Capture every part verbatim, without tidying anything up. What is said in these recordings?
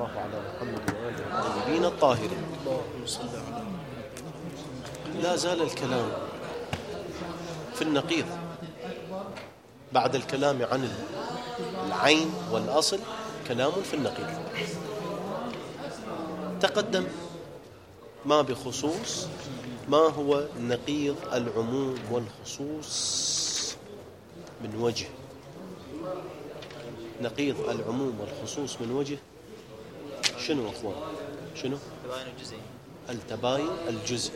الله على محمد وآله الطيبين الطاهرين. لا زال الكلام في النقيض بعد الكلام عن العين والأصل، كلام في النقيض. تقدم ما بخصوص ما هو نقيض العموم والخصوص من وجه. نقيض العموم والخصوص من وجه شنو أخوان؟ شنو؟ التباين الجزئي. التباين الجزئي.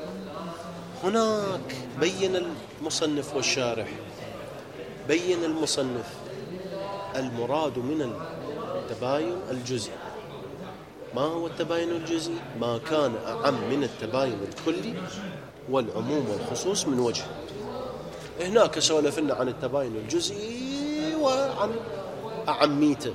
هناك بين المصنف والشارح، بين المصنف المراد من التباين الجزئي. ما هو التباين الجزئي؟ ما كان أعم من التباين الكلي والعموم والخصوص من وجه. هناك سولفنا عن التباين الجزئي وعن أعميته.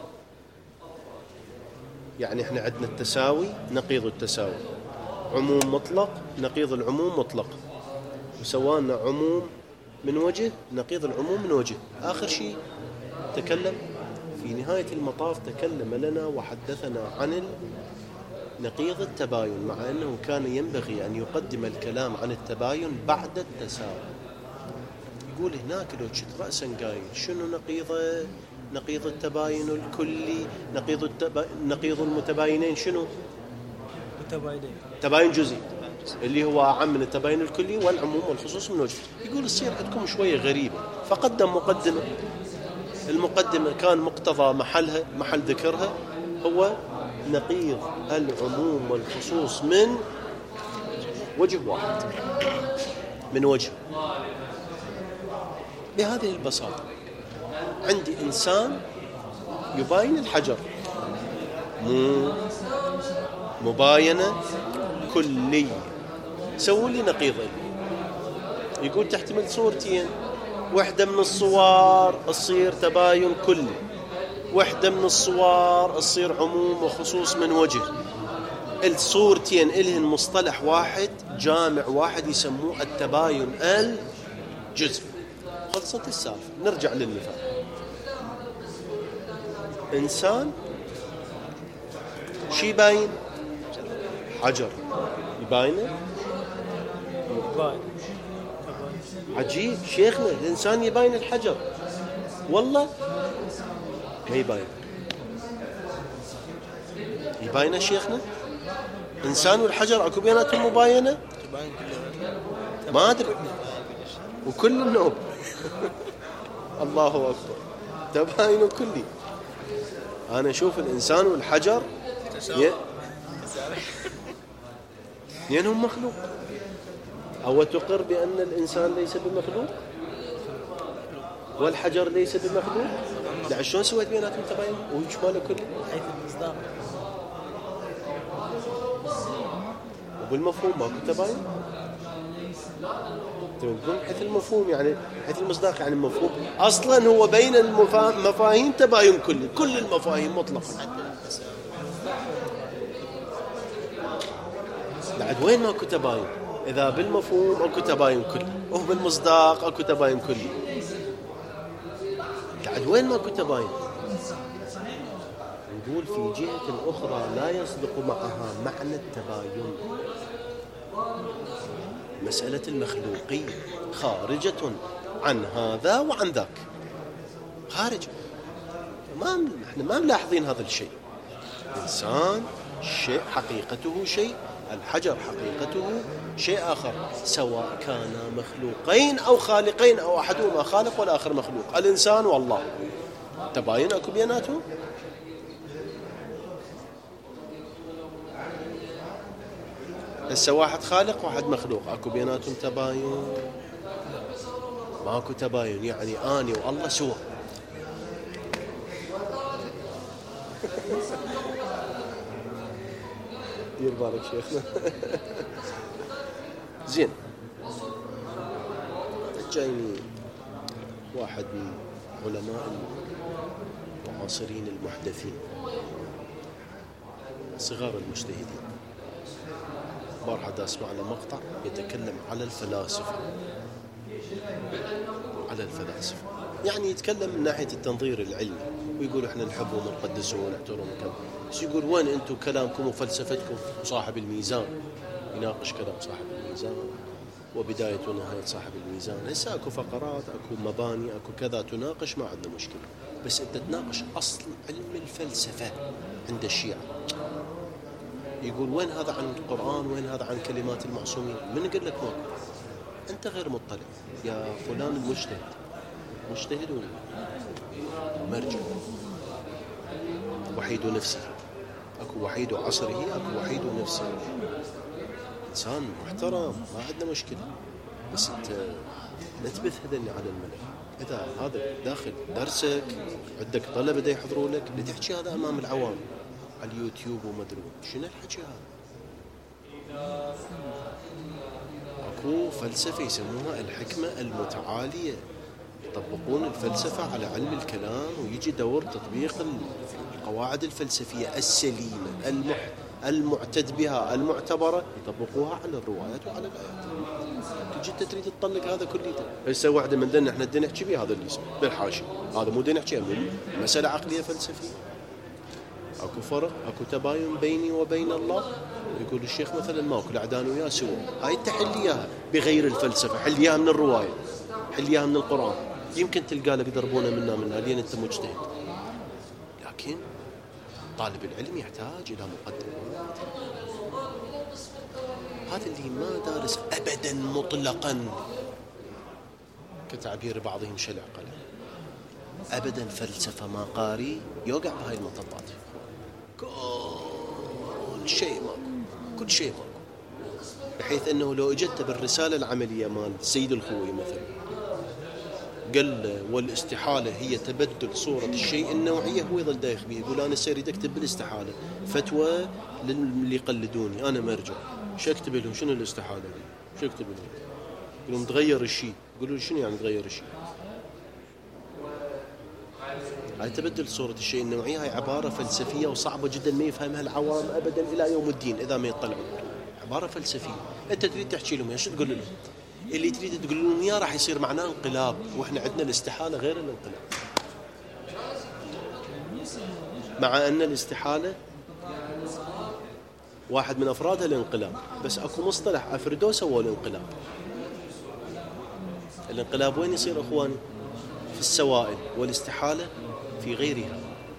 يعني احنا عندنا التساوي نقيض التساوي، عموم مطلق نقيض العموم مطلق، وسوانا عموم من وجه نقيض العموم من وجه. آخر شيء تكلم في نهاية المطاف، تكلم لنا وحدثنا عن نقيض التباين، مع أنه كان ينبغي أن يقدم الكلام عن التباين بعد التساوي. يقول هناك لو شت رأسا قايل شنو نقيضه؟ نقيض التباين الكلي، نقيض التبا... نقيض المتباينين شنو؟ متباينين. تباين جزئي اللي هو أعم من التباين الكلي والعموم والخصوص من وجه. يقول السير عندكم شوية غريبة، فقدم مقدمة. المقدمة كان مقتضى محلها محل ذكرها هو نقيض العموم والخصوص من وجه واحد، من وجه. بهذه البساطة عندي إنسان يباين الحجر، مو مباينة كلية، سووا لي نقيضين. يقول تحتمل صورتين، واحدة من الصور تصير تباين كلي، واحدة من الصور تصير عموم وخصوص من وجه. الصورتين إلهن مصطلح واحد جامع واحد يسموه التباين الجزئي. خلصت السالفة. نرجع للمثال. إنسان شي باين؟ حجر يباينه؟ عجيب شيخنا، الإنسان يباين الحجر، والله ما يباين. يباين شيخنا إنسان والحجر أكو بيناتهم مباينة؟ ما أدري، وكل النوب الله أكبر، تباين كلي. أنا أشوف الإنسان والحجر اثنينهم مخلوق. أو تقر بأن الإنسان ليس بمخلوق والحجر ليس بمخلوق؟ لا، شلون سويت بيناتهم تباين وإجماله كلي؟ حيث المصداق. وبالمفهوم ماكو تباين؟ تقول حيث المفهوم يعني حيث المصداق يعني المفهوم أصلا هو بين المفاهيم تباين كلي، كل المفاهيم مطلقا. بعد وين ماكو تباين؟ إذا بالمفهوم أكو تباين كلي، وهو بالمصداق أكو تباين كلي، بعد وين ماكو تباين؟ نقول في جهة أخرى لا يصدق معها معنى التباين. مسألة المخلوقية خارجة عن هذا وعن ذاك، خارج. ما احنا ما ملاحظين هذا الشيء. الإنسان شيء حقيقته شيء، الحجر حقيقته شيء آخر، سواء كانا مخلوقين أو خالقين أو أحدهما خالق والآخر مخلوق. الإنسان والله تباين أكو بيناتهم؟ هسه واحد خالق واحد مخلوق، أكو بيناتهم تباين؟ ماكو تباين. يعني أني والله سوا. دير بالك شيخنا. زين، جايني واحد من علماء المعاصرين المحدثين صغار المجتهدين، بارحة أسمع له مقطع يتكلم على الفلاسفة، على الفلاسفة يعني يتكلم من ناحية التنظير العلمي. ويقول احنا نحبهم ونقدسهم ونحترمهم كذا، بس يقول وين انتم كلامكم وفلسفتكم؟ وصاحب الميزان يناقش كلام صاحب الميزان وبداية ونهاية صاحب الميزان. هسه اكو فقرات، اكو مباني، اكو كذا تناقش، ما عندنا مشكلة، بس انت تناقش اصل علم الفلسفة عند الشيعة. يقول وين هذا عن القرآن، وين هذا عن كلمات المعصومين؟ من قال لك ماكو؟ انت غير مطلع يا فلان المجتهد. مجتهد مرجع وحيد نفسه، اكو وحيد عصره، اكو وحيد نفسه، انسان محترم ما عندنا مشكله، بس انت لا تبث هذني على الملأ. اذا هذا داخل درسك عندك طلبه دا يحضروا لك، لا تحكي هذا امام العوام على اليوتيوب وما ادري شنو الحكي هذا. اكو فلسفه يسموها الحكمه المتعاليه، يطبقون الفلسفة على علم الكلام، ويجي دور تطبيق القواعد الفلسفية السليمة المح... المعتد بها المعتبرة، يطبقوها على الروايات وعلى الآيات. تجي انت تريد تطلق هذا كليته. هسه واحدة من دنا احنا بدنا نحكي بيه هذا اللي اسمه بالحاشي، هذا مو بدنا نحكي من مسألة عقلية فلسفية. اكو فرق، اكو تباين بيني وبين الله. يقول الشيخ مثلا ماكو العدان وياه سوا، هاي تحليها بغير الفلسفة، حليها من الرواية، حليها من القرآن، يمكن تلقى لك يضربونه منا منها لين انت مجتهد. لكن طالب العلم يحتاج الى مقدمات. هذا اللي ما دارس ابدا مطلقا، كتعبير بعضهم شلع قلم، ابدا فلسفه ما قاري، يوقع بهاي المطبات. كل شيء ماكو، كل شيء ماكو، بحيث انه لو اجت بالرساله العمليه مال سيد الخوي مثلا قال والاستحالة هي تبدل صورة الشيء النوعية، هو يظل دايخ بيه، يقول أنا سيريد أكتب بالاستحالة فتوى للي يقلدوني، أنا مرجع، شو أكتب لهم؟ شنو الاستحالة دي؟ شو أكتب لهم؟ يقولون تغير الشيء، يقولوا شنو يعني تغير الشيء؟ هاي تبدل صورة الشيء النوعية، هاي عبارة فلسفية وصعبة جدا ما يفهمها العوام أبدا إلى يوم الدين إذا ما يطلعون. عبارة فلسفية، أنت تريد تحكي لهم شو تقول لهم؟ اللي تريد تقول لهم اياه راح يصير معناه انقلاب، واحنا عندنا الاستحاله غير الانقلاب، مع ان الاستحاله واحد من افرادها الانقلاب، بس اكو مصطلح افردوه سووا الانقلاب. الانقلاب وين يصير اخواني؟ في السوائل، والاستحاله في غيرها.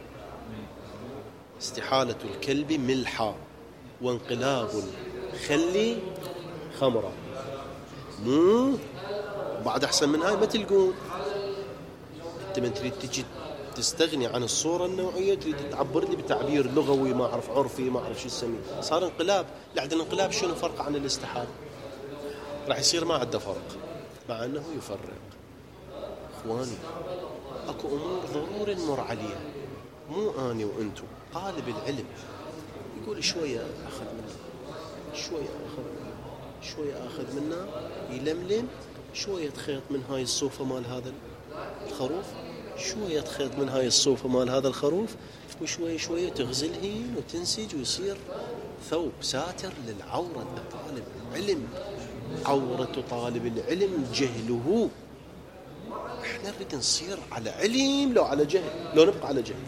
استحاله الكلب ملحا، وانقلاب الخل خمرا. مو بعد أحسن من هاي ما تلقون. أنت من تريد تجي تستغني عن الصورة النوعية، تريد تعبر لي بتعبير لغوي ما أعرف عرفي ما أعرف شو يسميه، صار انقلاب. لعد الانقلاب شنو فرق عن الاستحالة؟ راح يصير ما عنده فرق، مع أنه يفرق. إخواني أكو أمور ضروري نمر عليها، مو أنا وأنتم. طالب العلم يقول شوية أخذ منه، شوية أخذ منه، شوية أخذ منه، يلملم شوية خيط من هاي الصوفة مال هذا الخروف، شوية خيط من هاي الصوفة مال هذا الخروف، وشوية شوية تغزلهن وتنسج ويصير ثوب ساتر للعورة. طالب العلم عورة طالب العلم جهله. احنا نريد نصير على علم لو على جهل، لو نبقى على جهل.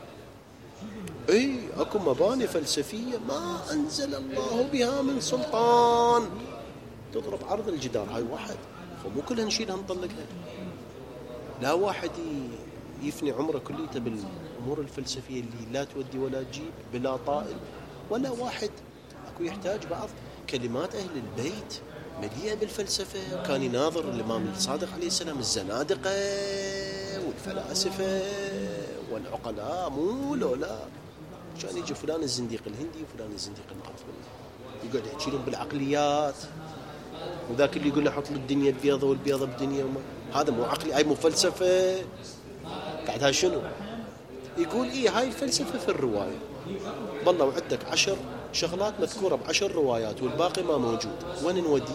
اي اكو مباني فلسفية ما انزل الله بها من سلطان، تضرب عرض الجدار. هاي واحد، فمو كلها نشيلها نطلقها. لا واحد يفني عمره كليته بالامور الفلسفية اللي لا تودي ولا تجيب بلا طائل، ولا واحد اكو يحتاج بعض كلمات اهل البيت مليئة بالفلسفة. كان يناظر الامام الصادق عليه السلام الزنادقة والفلاسفة والعقلاء، مو لو لا عشان يجي فلان الزنديق الهندي وفلان الزنديق المعرف يقعد يحكي لهم بالعقليات، وذاك اللي يقول له حط له الدنيا بيضة والبيضة بدنيا وما. هذا مو عقلي، هاي مو فلسفة. قاعد هاي شنو يقول؟ إيه هاي الفلسفة في الرواية. بالله وعدك عشر شغلات مذكورة بعشر روايات والباقي ما موجود، وين نودي؟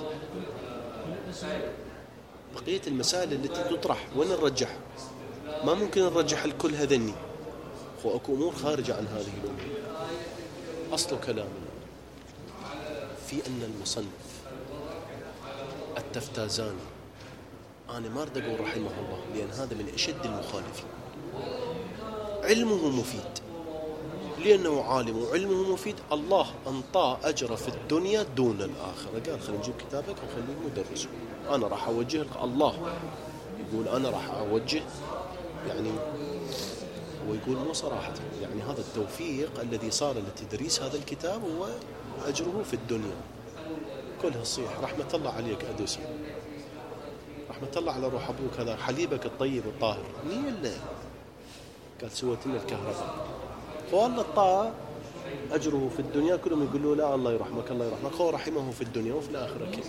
بقية المسائل التي تطرح وين نرجح؟ ما ممكن نرجح الكل هذني، وأكو أمور خارجة عن هذه الأمور. أصل كلامنا في أن المصنف التفتازاني، أنا ما أريد أقول رحمه الله لأن هذا من أشد المخالفين، علمه مفيد، لأنه عالم وعلمه مفيد الله أنطاه أجر في الدنيا دون الآخرة. قال خلينا نجيب كتابك وخليه مدرسه، أنا راح أوجه لك. الله يقول أنا راح أوجه، يعني ويقول مو صراحة، يعني هذا التوفيق الذي صار لتدريس هذا الكتاب هو أجره في الدنيا. كلها الصيح رحمة الله عليك أدوسي، رحمة الله على روح أبوك هذا حليبك الطيب الطاهر، مين اللي قال سوت لنا الكهرباء؟ فوالله الطاعة أجره في الدنيا. كلهم يقولوا لا الله يرحمك الله يرحمك، هو رحمه في الدنيا وفي الآخرة كيف.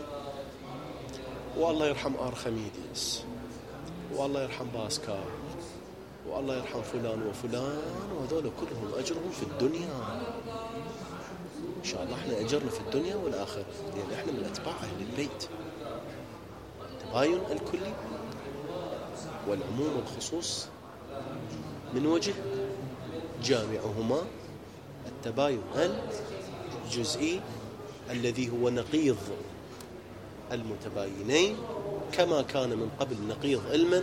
والله يرحم آرخميديس، والله يرحم باسكال، والله يرحم فلان وفلان، وهذول كلهم أجرهم في الدنيا. إن شاء الله احنا أجرنا في الدنيا والآخرة، لأن احنا من أتباع أهل البيت. التباين الكلي والعموم والخصوص من وجه جامعهما التباين الجزئي الذي هو نقيض المتباينين، كما كان من قبل نقيض علما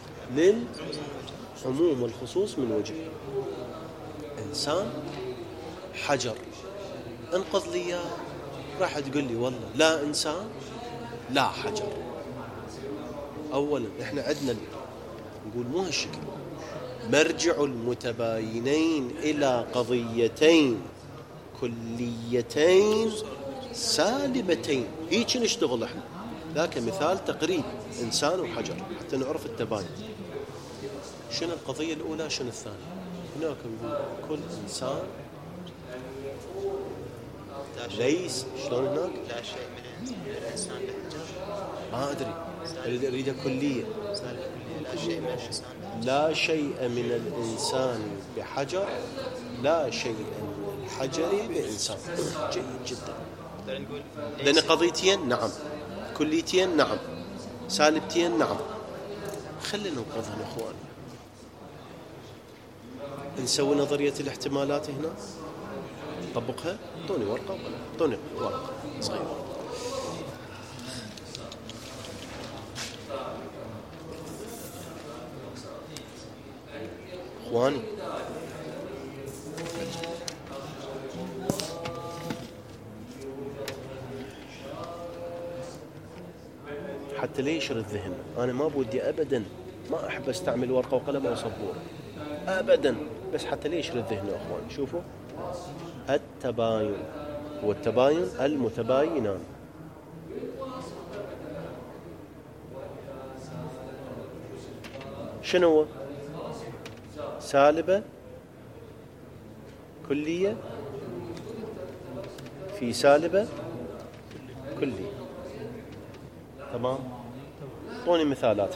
للعموم والخصوص من وجه. إنسان حجر انقذ لي إياه، راح تقول لي والله لا إنسان لا حجر. أولا إحنا عندنا نقول مو هالشكل، مرجع المتباينين إلى قضيتين كليتين سالبتين، هيك نشتغل احنا. لكن مثال تقريب إنسان وحجر حتى نعرف التباين. شنو القضية الأولى شنو الثانية؟ هناك نقول كل إنسان ليس شلون هناك لا شيء من الإنسان بحجر، ما أدري أريد كلية. لا شيء من الإنسان لا شيء من الإنسان بحجر، لا شيء من الحجر بإنسان. جيد جدا. لأن قضيتين نعم، كليتين نعم، سالبتين نعم. خلينا نوقفها أخوان، نسوي نظرية الاحتمالات هنا، طبقها. اعطوني ورقة وقلم، اعطوني ورقة صغيرة. اخواني حتى لا يشر الذهن، انا ما بودي ابدا، ما احب استعمل ورقة وقلم او سبورة ابدا، بس حتى لا يشر الذهن يا اخواني. شوفوا التباين والتباين المتباينان. شنو هو؟ سالبة كلية في سالبة كلية. تمام. اعطوني مثالات.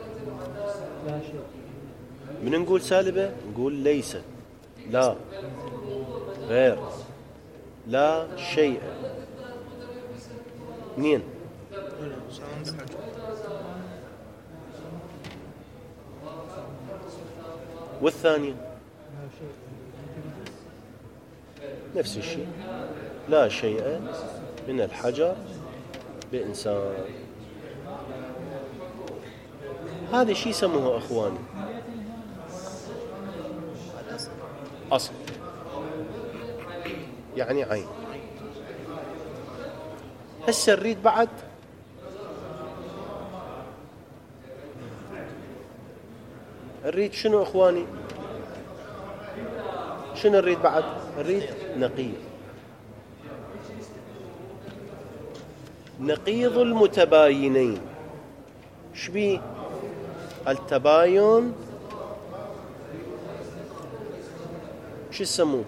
من نقول سالبة نقول ليس، لا، غير، لا شيء. اثنين والثانية نفس الشيء، لا شيء من الحجر بإنسان. هذا الشيء يسموه أخواني أصل، يعني عين. هسه نريد بعد نريد شنو أخواني؟ شنو نريد بعد؟ نريد نقيض. نقيض المتباينين شبيه؟ التباين شو يسموه؟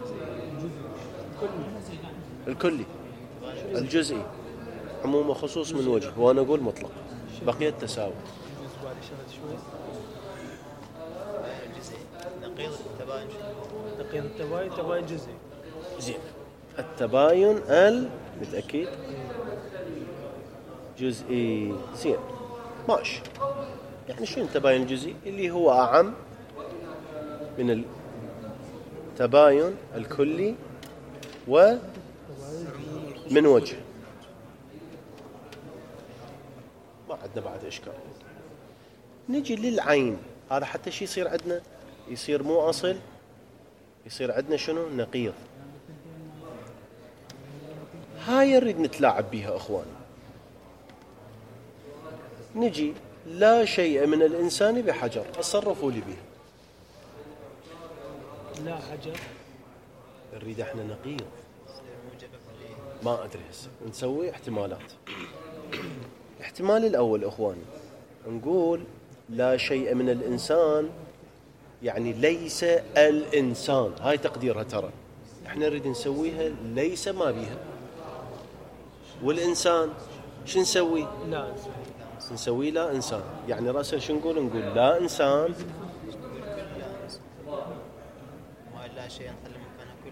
الكلي، الجزئي، عموم وخصوص من وجه، وانا اقول مطلق. بقي التساوي. نقيض التباين، نقيض التباين تباين جزئي. زين. التباين ال متأكد جزئي. زين ماشي. يعني شنو التباين الجزئي؟ اللي هو أعم من التباين الكلي ومن وجه. ما عندنا بعد إشكال. نجي للعين، هذا حتى شيء يصير عندنا يصير مو أصل، يصير عندنا شنو؟ نقيض. هاي نريد نتلاعب بيها أخواني. نجي لا شيء من الإنسان بحجر، تصرفوا لي بيها. لا حجر نريد احنا نقيض. ما أدري هسه نسوي احتمالات. احتمال الأول أخواني نقول لا شيء من الإنسان، يعني ليس الإنسان، هاي تقديرها ترى. احنا نريد نسويها ليس ما بيها. والإنسان شو نسوي؟ لا نسوي لا إنسان، يعني رأسا شو نقول؟ نقول لا إنسان ما لا شيء نخلي مكانها كل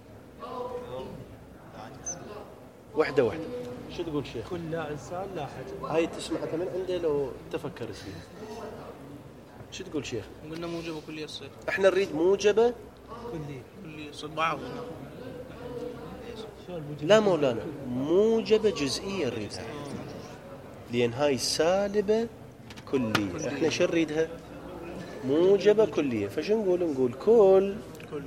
وحدة وحدة. شو تقول شيخ؟ كل لا إنسان لا حجر. هاي تسمعها من عنده لو تفكر فيها. شو تقول شيخ؟ قلنا موجبة كلية تصير. احنا نريد موجبة كلي كلية يصير بعض. لا مولانا، موجبة جزئية نريدها، لأن هاي سالبة كلية. احنا شو نريدها؟ موجبة كلية. فشو نقول؟ نقول كل كل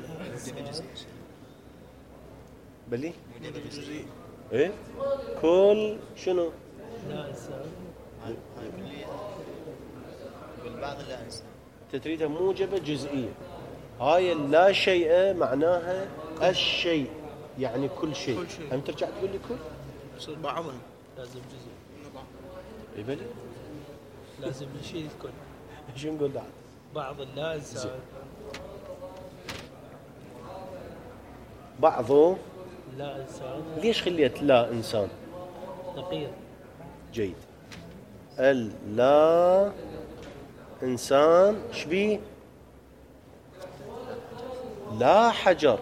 بلي موجبة جزئية. ايه كل شنو؟ لا إنسان هاي هاي كلية. بالبعض لا إنسان. تريدها موجبة جزئية. هاي لا شيء معناها الشيء، يعني كل شيء. كل شيء. هم ترجع تقول لي كل؟ يصير بعضها. لازم جزء، اي بلي. لازم نشيل الكل. شو نقول بعد؟ بعض لا إنسان بعضه. لا إنسان ليش خليت لا إنسان؟ نقيض. جيد. اللا إنسان شبيه؟ لا حجر.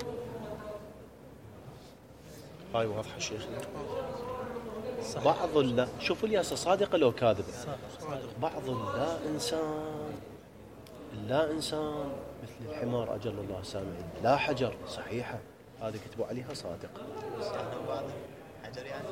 هاي واضحة شيخنا. صح. بعض اللا، شوفوا لي هسه صادقة لو كاذبة. صح. صادق. بعض اللا إنسان، اللا إنسان مثل الحمار أجل الله سامعين. لا حجر صحيحة، هذه كتبوا عليها صادق. بعض حجر يعني.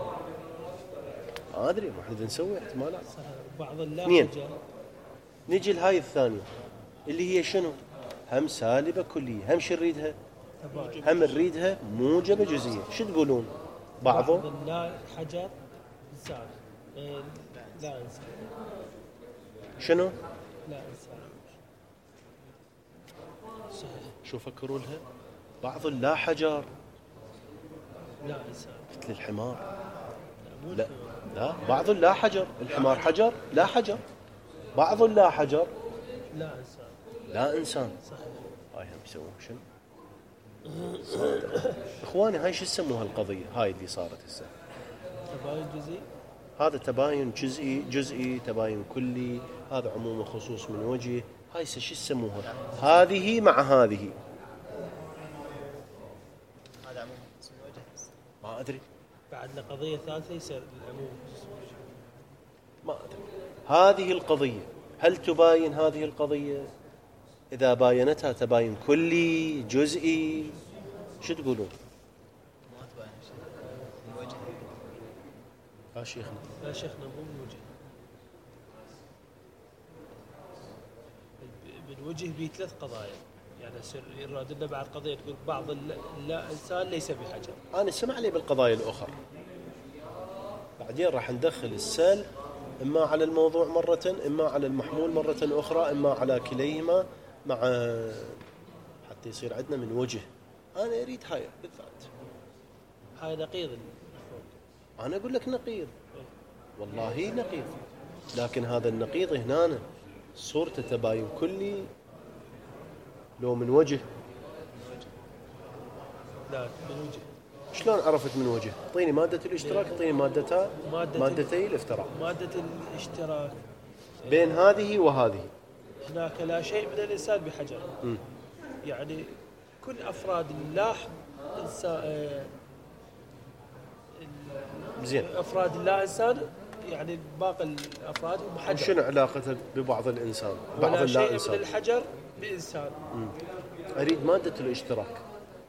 ما أدري، ما احنا نسوي احتمالات. صح. بعض لا اثنين. حجر. نجي لهاي الثانية اللي هي شنو؟ هم سالبة كلية. هم شو نريدها؟ تباين. هم نريدها موجبة جزئية. شو تقولون؟ بعضه بعض لا حجر إنسان. إيه، لا إنسان. شنو؟ لا إنسان. صحيح. شو فكروا لها؟ بعض لا حجر لا إنسان. مثل الحمار. مو لا لا، بعض لا حجر. الحمار حجر؟ لا حجر. بعض لا حجر لا إنسان. لا إنسان. صحيح. هاي هم يسوون شنو؟ صادق. إخواني هاي شو يسموها القضية؟ هاي اللي صارت هسه. تباين جزئي. هذا تباين جزئي، جزئي تباين كلي، هذا عموم وخصوص من وجه. هاي شو يسموها؟ هذه مع هذه. هذا عموما من وجه. ما أدري، بعدنا قضية ثالثة يصير العموم. ما أدري. هذه القضية هل تباين هذه القضية؟ إذا باينتها تباين كلي جزئي، شو تقولون؟ ما تبين شيء من وجه. ها شيخنا. لا شيخنا مو من وجه. من وجه بي ثلاث قضايا، يعني يصير يراد لنا بعد قضية تقول بعض اللا لا إنسان ليس بحجر. أنا سمع لي بالقضايا الأخرى، بعدين راح ندخل السل إما على الموضوع مرة، إما على المحمول مرة أخرى، إما على كليهما مع، حتى يصير عندنا من وجه. أنا أريد هاي بالذات. هاي نقيض. أنا أقول لك نقيض، والله نقيض، لكن هذا النقيض هنا صورته تباين كلي لو من وجه. لا من وجه. شلون عرفت من وجه؟ اعطيني مادة الاشتراك، اعطيني مادتها، مادة مادتي الافتراق مادة الاشتراك بين هذه وهذه. هناك لا شيء من الإنسان بحجر. م. يعني كل أفراد الله إنسان، زين. أفراد الله إنسان، يعني باقي الأفراد هم حجر. شنو علاقته ببعض الإنسان؟ بعض ولا اللا شيء من إنسان. الحجر بإنسان. م. أريد مادة الاشتراك.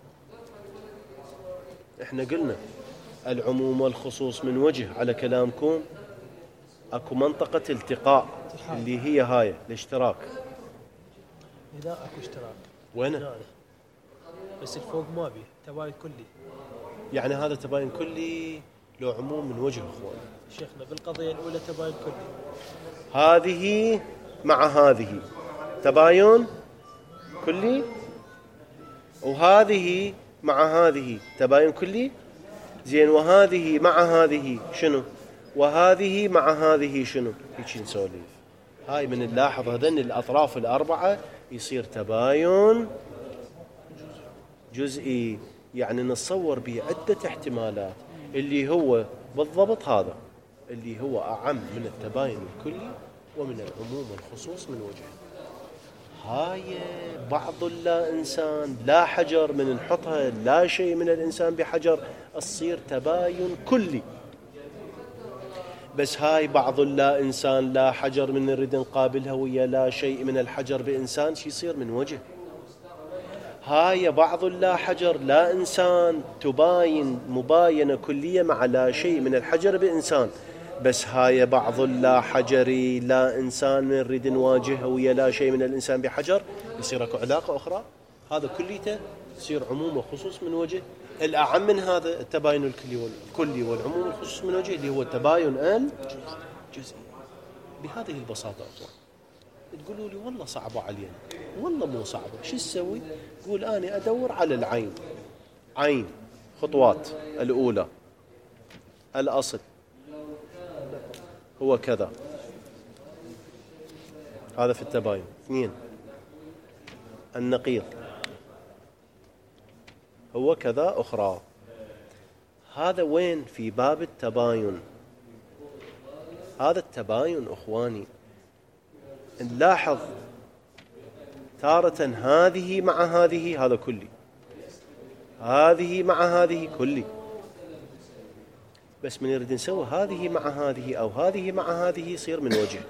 إحنا قلنا العموم والخصوص من وجه على كلامكم، أكو منطقة التقاء اللي هي هاي الاشتراك. هنا اكو اشتراك. وينه؟ هنا. بس الفوق ما بيه تباين كلي. يعني هذا تباين كلي لو عموم من وجه اخواني. شيخنا بالقضية الأولى تباين كلي. هذه مع هذه تباين كلي، وهذه مع هذه تباين كلي. زين وهذه مع هذه شنو؟ وهذه مع هذه شنو؟ هيك نسولف. هاي من نلاحظ هذن الأطراف الأربعة يصير تباين جزئي، يعني نتصور به عدة احتمالات اللي هو بالضبط هذا اللي هو أعم من التباين الكلي ومن العموم والخصوص من وجه. هاي بعض اللا إنسان لا حجر من نحطها لا شيء من الإنسان بحجر تصير تباين كلي. بس هاي بعض اللا إنسان لا حجر من نريد نقابلها ويا لا شيء من الحجر بإنسان شي يصير من وجه. هاي بعض اللا حجر لا إنسان تباين مباينة كلية مع لا شيء من الحجر بإنسان. بس هاي بعض اللا حجري لا إنسان من نريد نواجهها ويا لا شيء من الإنسان بحجر يصير اكو علاقة أخرى. هذا كليته يصير عموم وخصوص من وجه. الأعم من هذا التباين الكلي والكلي والعموم والخصوص من وجه اللي هو التباين الجزئي. بهذه البساطة أخوان. تقولوا لي والله صعبة علينا، والله مو صعبة، شو تسوي؟ قول أنا أدور على العين. عين خطوات الأولى الأصل هو كذا، هذا في التباين. اثنين النقيض هو كذا أخرى. هذا وين في باب التباين؟ هذا التباين أخواني نلاحظ تارة هذه مع هذه هذا كلي، هذه مع هذه كلي. بس من يريد نسوي هذه مع هذه أو هذه مع هذه يصير من وجه.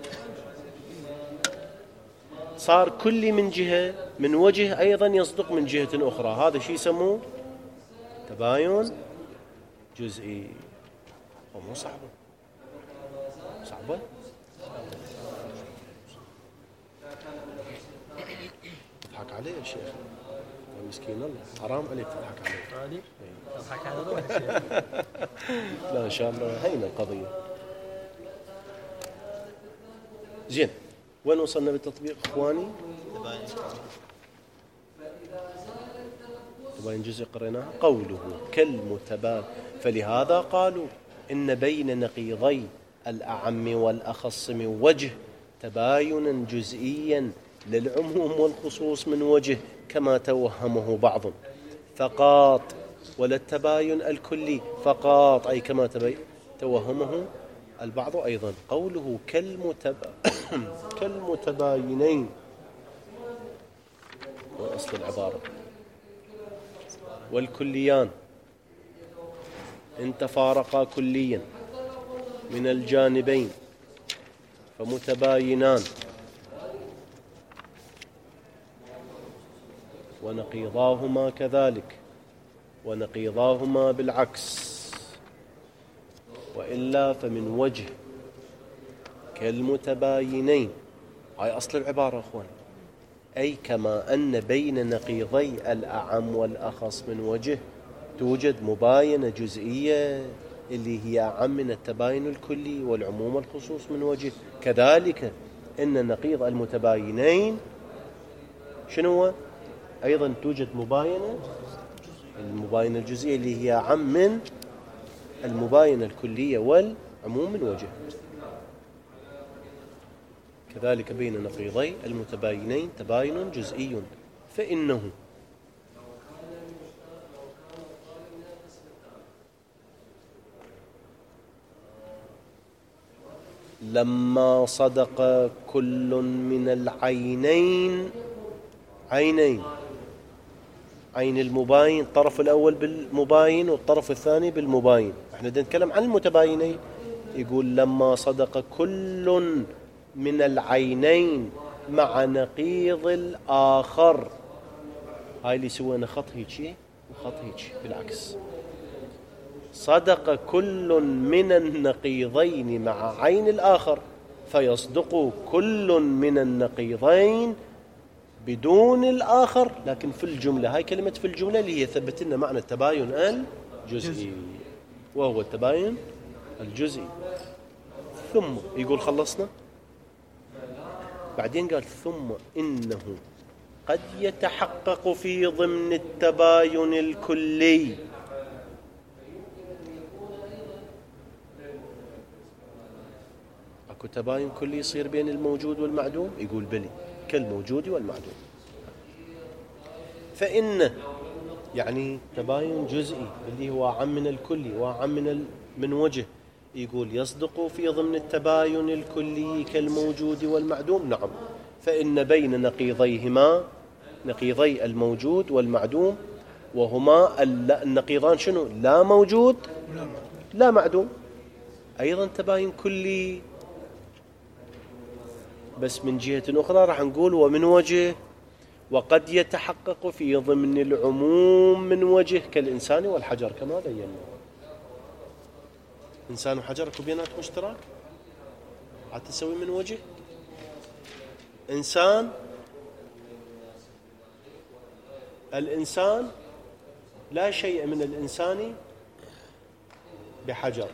صار كلي من جهة، من وجه أيضا يصدق من جهة أخرى. هذا شيء يسموه تباين جزئي. ومو صعبة صعبة. تضحك عليه يا شيخ مسكين الله، حرام عليك تضحك عليه. أنا تضحك على روحك. لا إن شاء الله هينة القضية. زين وين وصلنا بالتطبيق إخواني؟ تباين جزء قريناه. قوله كالمتباين، فلهذا قالوا إن بين نقيضي الأعم والأخص من وجه تباينا جزئيا للعموم والخصوص من وجه كما توهمه بعض فقط، ولا التباين الكلي فقط أي كما توهمه البعض أيضا. قوله كالمتبا... كالمتباينين وأصل العبارة والكليان إن تفارقا كليا من الجانبين فمتباينان، ونقيضاهما كذلك، ونقيضاهما بالعكس، وإلا فمن وجه كالمتباينين. هاي أصل العبارة أخوان. أي كما أن بين نقيضي الأعم والأخص من وجه توجد مباينة جزئية اللي هي أعم من التباين الكلي والعموم والخصوص من وجه، كذلك إن نقيض المتباينين شنو هو؟ أيضا توجد مباينة، المباينة الجزئية اللي هي أعم من المباينة الكلية والعموم من وجه. كذلك بين نقيضي المتباينين تباين جزئي فإنه لما صدق كل من العينين، عينين، عين المباين الطرف الأول بالمباين والطرف الثاني بالمباين. احنا نتكلم عن المتباينين. يقول لما صدق كل من العينين مع نقيض الآخر. هاي اللي سوينا خط هيك وخط هيك بالعكس. صدق كل من النقيضين مع عين الآخر فيصدق كل من النقيضين بدون الآخر، لكن في الجملة. هاي كلمة في الجملة اللي هي ثبت لنا معنى التباين الجزئي، وهو التباين الجزئي. ثم يقول خلصنا، بعدين قال ثم إنه قد يتحقق في ضمن التباين الكلي اكو تباين كلي يصير بين الموجود والمعدوم. يقول بلي كالموجود والمعدوم. فإن يعني تباين جزئي اللي هو عام من الكلي وعام من من وجه. يقول يصدق في ضمن التباين الكلي كالموجود والمعدوم. نعم، فإن بين نقيضيهما، نقيضي الموجود والمعدوم، وهما النقيضان شنو؟ لا موجود لا معدوم، أيضا تباين كلي، بس من جهة أخرى راح نقول ومن وجه. وقد يتحقق في ضمن العموم من وجه كالإنسان والحجر كما بينا. إنسان وحجر اكو بيناتهم اشتراك، عاد تسوي من وجه. إنسان، الإنسان لا شيء من الإنسان بحجر،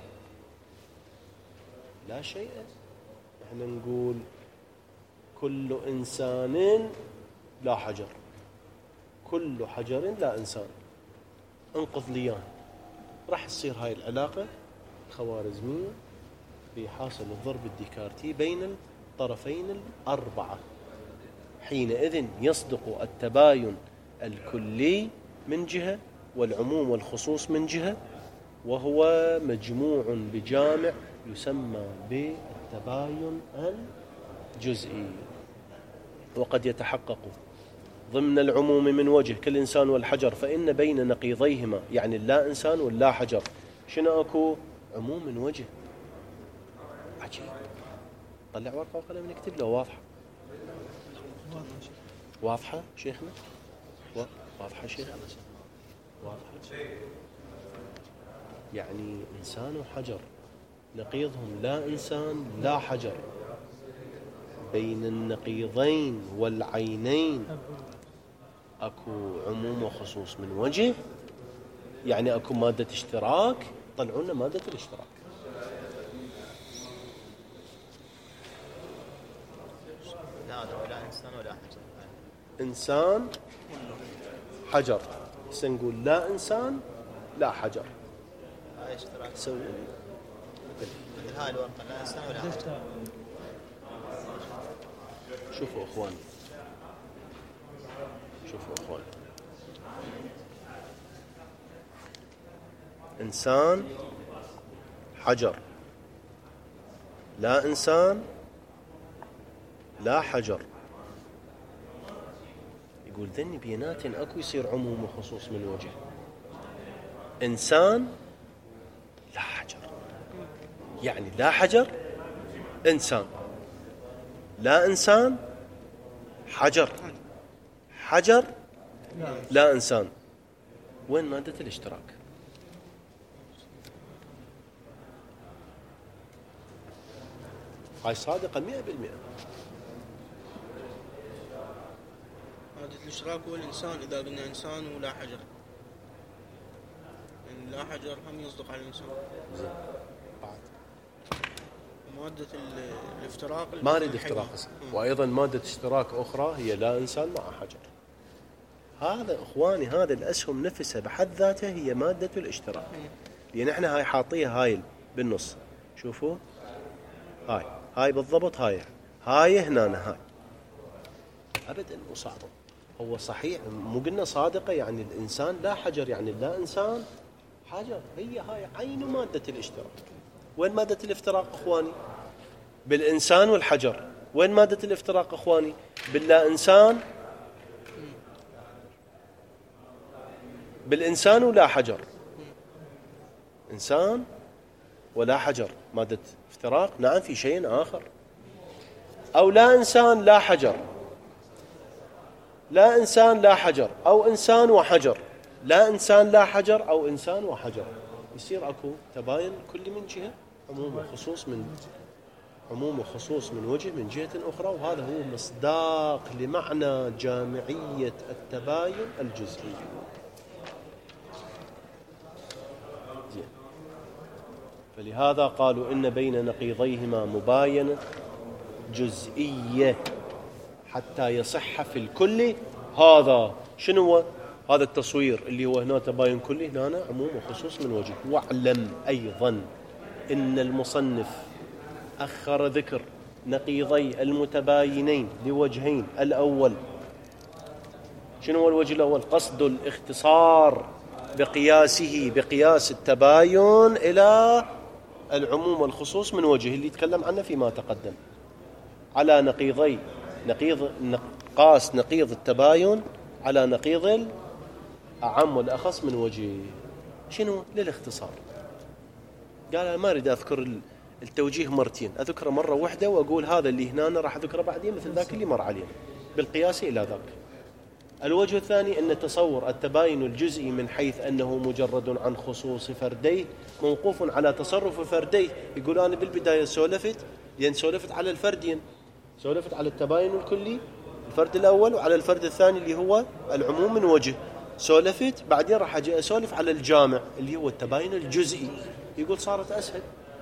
لا شيء. احنا نقول كل إنسان لا حجر، كل حجر لا إنسان. انقض ليان، راح تصير هاي العلاقة خوارزمية بحاصل الضرب الديكارتي بين الطرفين الأربعة. حينئذ يصدق التباين الكلي من جهة والعموم والخصوص من جهة، وهو مجموع بجامع يسمى بالتباين الجزئي. وقد يتحقق ضمن العموم من وجه كالإنسان والحجر، فإن بين نقيضيهما يعني اللا إنسان واللا حجر شنو أكو؟ عموم من وجه. عجيب. طلع ورقة وقلم نكتب له. واضحة واضحة شيخنا؟ واضحة شيخنا؟ واضحة. يعني إنسان وحجر نقيضهم لا إنسان لا حجر. بين النقيضين والعينين أكو عموم وخصوص من وجه، يعني أكو مادة اشتراك. طلعوا لنا مادة الاشتراك. لا ولا إنسان ولا حجر. إنسان حجر، سنقول لا إنسان لا حجر. هاي اشتراك. سوي مثل هاي الورقة لا إنسان ولا حجر. شوفوا أخواني، شوفوا أخواني، إنسان حجر لا إنسان لا حجر. يقول ذني بينات أكو يصير عموم وخصوص من وجه. إنسان لا حجر، يعني لا حجر إنسان، لا إنسان حجر، حجر لا إنسان. وين مادة الاشتراك؟ هاي صادقة مئة بالمئة. مادة الاشتراك هو الإنسان إذا قلنا إنسان ولا حجر، يعني لا حجر هم يصدق على الإنسان. زين. مادة الافتراق ما أريد افتراق، وأيضا مادة اشتراك أخرى هي لا إنسان مع حجر. هذا إخواني، هذا الأسهم نفسها بحد ذاتها هي مادة الاشتراك. لأن احنا هاي حاطيها هاي بالنص. شوفوا هاي هاي بالضبط، هاي هاي هنا هاي أبدا مو صعبة. هو صحيح مو قلنا صادقة يعني الإنسان لا حجر، يعني لا إنسان حجر. هي هاي عين مادة الاشتراك. وين مادة الافتراق أخواني؟ بالإنسان والحجر. وين مادة الافتراق أخواني؟ باللا إنسان، بالإنسان ولا حجر. إنسان ولا حجر مادة افتراق. نعم في شيء آخر. أو لا إنسان لا حجر، لا إنسان لا حجر، أو إنسان وحجر، لا إنسان لا حجر، أو إنسان وحجر. يصير أكو تباين كل من جهة، عموم وخصوص من عموم وخصوص من وجه من جهة أخرى، وهذا هو مصداق لمعنى جامعية التباين الجزئي. فلهذا قالوا إن بين نقيضيهما مباينة جزئية حتى يصح في الكل. هذا شنو هو؟ هذا التصوير اللي هو هنا تباين كلي، هنا عموم وخصوص من وجه. واعلم أيضا إن المصنف أخر ذكر نقيضي المتباينين لوجهين. الأول شنو هو الوجه الأول؟ قصد الاختصار بقياسه بقياس التباين إلى العموم والخصوص من وجه اللي يتكلم عنه فيما تقدم، على نقيضي نقيض قاس نقيض التباين على نقيض الأعم والأخص من وجه. شنو؟ للاختصار. قال أنا ما أريد أذكر التوجيه مرتين، أذكره مرة واحدة وأقول هذا اللي هنا أنا راح أذكره بعدين مثل ذاك اللي مر علينا بالقياس إلى ذاك. الوجه الثاني أن تصور التباين الجزئي من حيث أنه مجرد عن خصوص فرديه موقوف على تصرف فرديه. يقول أنا بالبداية سولفت لأن سولفت على الفردين، سولفت على التباين الكلي الفرد الأول وعلى الفرد الثاني اللي هو العموم من وجه. سولفت بعدين راح أجي أسولف على الجامع اللي هو التباين الجزئي. يقول صارت أسهل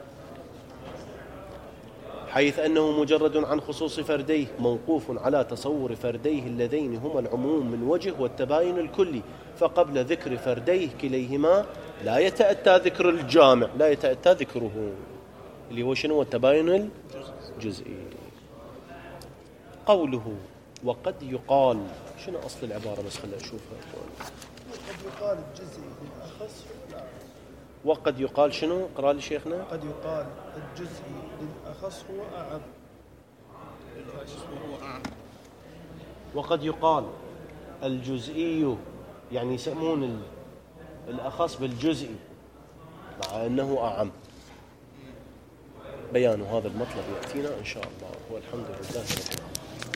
حيث أنه مجرد عن خصوص فرديه موقوف على تصور فرديه اللذين هما العموم من وجه والتباين الكلي، فقبل ذكر فرديه كليهما لا يتأتى ذكر الجامع، لا يتأتى ذكره اللي هو شنو؟ التباين الجزئي. قوله وقد يقال، شنو أصل العبارة بس خلنا أشوفها. قد يقال الجزئي للأخص. وقد يقال شنو؟ قرأ لي شيخنا. قد يقال الجزئي للأخص هو أعم. وقد يقال الجزئي يعني يسمون الأخص بالجزئي مع أنه أعم. بيان هذا المطلب يأتينا إن شاء الله، والحمد لله رب العالمين.